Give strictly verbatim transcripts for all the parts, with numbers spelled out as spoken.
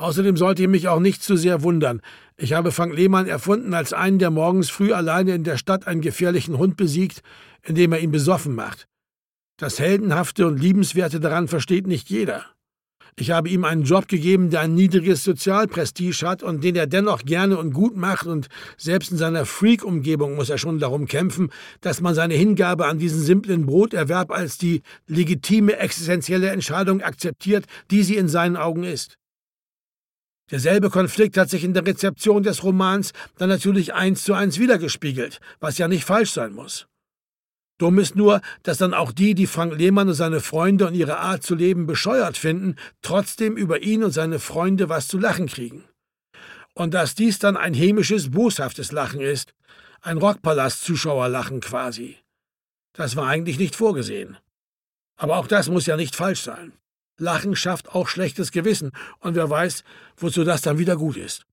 Außerdem sollte ihr mich auch nicht zu sehr wundern. Ich habe Frank Lehmann erfunden als einen, der morgens früh alleine in der Stadt einen gefährlichen Hund besiegt, indem er ihn besoffen macht. Das Heldenhafte und Liebenswerte daran versteht nicht jeder. Ich habe ihm einen Job gegeben, der ein niedriges Sozialprestige hat und den er dennoch gerne und gut macht, und selbst in seiner Freak-Umgebung muss er schon darum kämpfen, dass man seine Hingabe an diesen simplen Broterwerb als die legitime existenzielle Entscheidung akzeptiert, die sie in seinen Augen ist. Derselbe Konflikt hat sich in der Rezeption des Romans dann natürlich eins zu eins wiedergespiegelt, was ja nicht falsch sein muss. Dumm ist nur, dass dann auch die, die Frank Lehmann und seine Freunde und ihre Art zu leben bescheuert finden, trotzdem über ihn und seine Freunde was zu lachen kriegen. Und dass dies dann ein hämisches, boshaftes Lachen ist, ein Rockpalast-Zuschauerlachen quasi. Das war eigentlich nicht vorgesehen. Aber auch das muss ja nicht falsch sein. Lachen schafft auch schlechtes Gewissen, und wer weiß, wozu das dann wieder gut ist.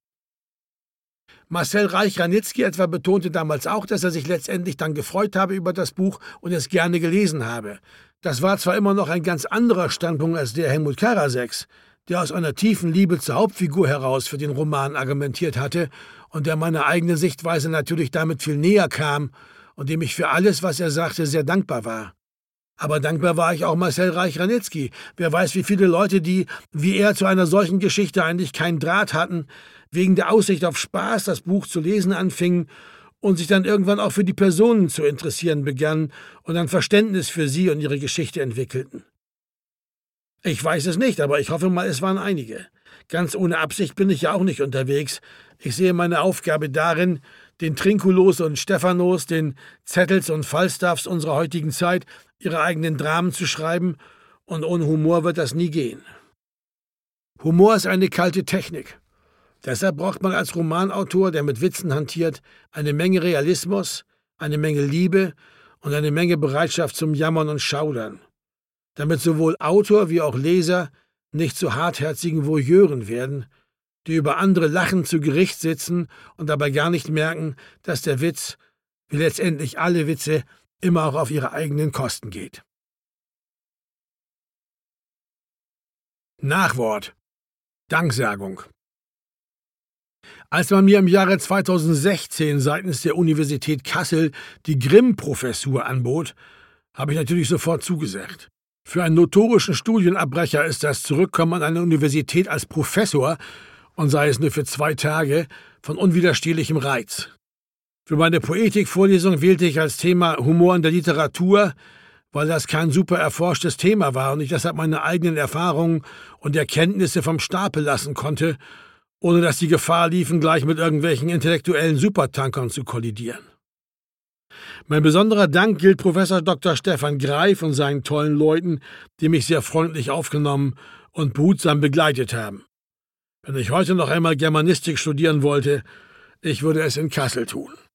Marcel Reich-Ranitzky etwa betonte damals auch, dass er sich letztendlich dann gefreut habe über das Buch und es gerne gelesen habe. Das war zwar immer noch ein ganz anderer Standpunkt als der Helmut Karaseks, der aus einer tiefen Liebe zur Hauptfigur heraus für den Roman argumentiert hatte und der meiner eigenen Sichtweise natürlich damit viel näher kam und dem ich für alles, was er sagte, sehr dankbar war. Aber dankbar war ich auch Marcel Reich-Ranitzky. Wer weiß, wie viele Leute, die wie er zu einer solchen Geschichte eigentlich keinen Draht hatten, wegen der Aussicht auf Spaß das Buch zu lesen anfingen und sich dann irgendwann auch für die Personen zu interessieren begannen und ein Verständnis für sie und ihre Geschichte entwickelten. Ich weiß es nicht, aber ich hoffe mal, es waren einige. Ganz ohne Absicht bin ich ja auch nicht unterwegs. Ich sehe meine Aufgabe darin, den Trinkulos und Stephanos, den Zettels und Falstaffs unserer heutigen Zeit, ihre eigenen Dramen zu schreiben, und ohne Humor wird das nie gehen. Humor ist eine kalte Technik. Deshalb braucht man als Romanautor, der mit Witzen hantiert, eine Menge Realismus, eine Menge Liebe und eine Menge Bereitschaft zum Jammern und Schaudern, damit sowohl Autor wie auch Leser nicht zu hartherzigen Voyeuren werden, die über andere lachend zu Gericht sitzen und dabei gar nicht merken, dass der Witz, wie letztendlich alle Witze, immer auch auf ihre eigenen Kosten geht. Nachwort. Danksagung. Als man mir im Jahre zweitausendsechzehn seitens der Universität Kassel die Grimm-Professur anbot, habe ich natürlich sofort zugesagt. Für einen notorischen Studienabbrecher ist das Zurückkommen an eine Universität als Professor, und sei es nur für zwei Tage, von unwiderstehlichem Reiz. Für meine Poetikvorlesung wählte ich als Thema Humor in der Literatur, weil das kein super erforschtes Thema war und ich deshalb meine eigenen Erfahrungen und Erkenntnisse vom Stapel lassen konnte, ohne dass die Gefahr liefen, gleich mit irgendwelchen intellektuellen Supertankern zu kollidieren. Mein besonderer Dank gilt Professor Doktor Stefan Greif und seinen tollen Leuten, die mich sehr freundlich aufgenommen und behutsam begleitet haben. Wenn ich heute noch einmal Germanistik studieren wollte, ich würde es in Kassel tun.